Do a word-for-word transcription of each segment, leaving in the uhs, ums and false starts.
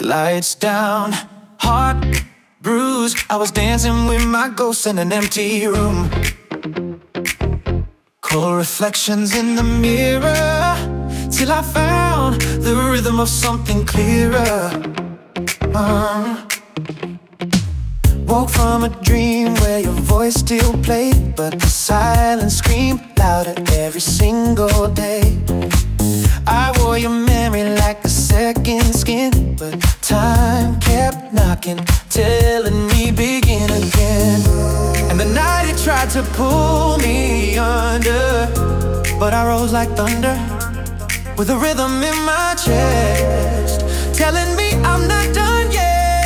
Lights down, heart bruised. I was dancing with my ghost in an empty room. Cold reflections in the mirror, till I found the rhythm of something clearer. uh. Woke from a dream where your voice still played, but the silence screamed louder every single day. I wore your memory like a second skin, but time kept knocking, telling me begin again. And the night it tried to pull me under, but I rose like thunder, with a rhythm in my chest, telling me I'm not done yet.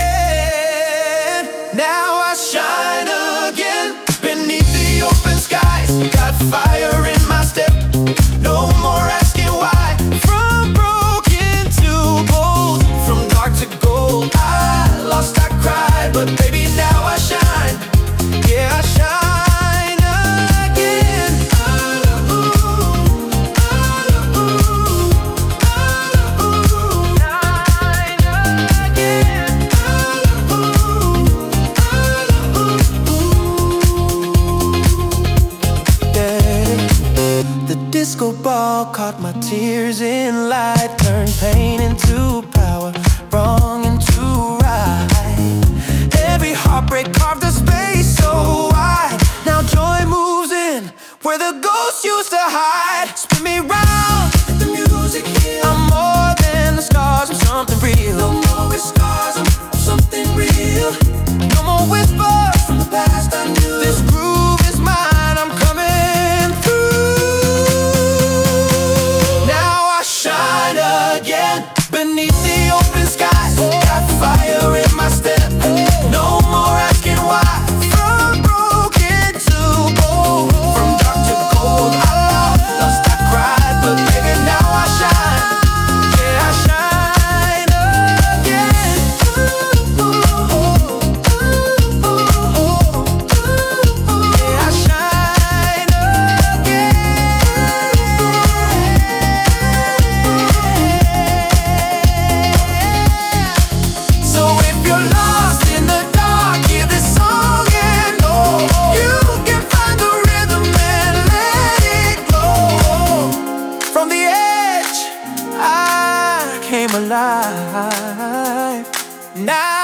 Now I shine again, beneath the open skies. Got fire in my step, no more asking why. From broken to bold, from dark to gold. I lost, I cried, but baby now I shine. Yeah, I shine again. Disco ball caught my tears in light, turned pain into power, wrong into right. Every heartbreak carved a space so wide. Now joy moves in where the ghosts used to hide. Spin me round, let the music heal. I'm more than the scars, I'm something real. No more with scars, I'm something real. No more whispers from the past I knew. This groove is mine, I'm coming through. Shine again, beneath the open skies. Got fire in my step, no more asking why. From broken to bold, from dark to gold. I lost, I cried, but baby now I shine. Yeah, I shine again. Yeah, I shine again. So if you're lost in the dark, hear this song and know you can find the rhythm and let it glow. From the edge, I came alive. Now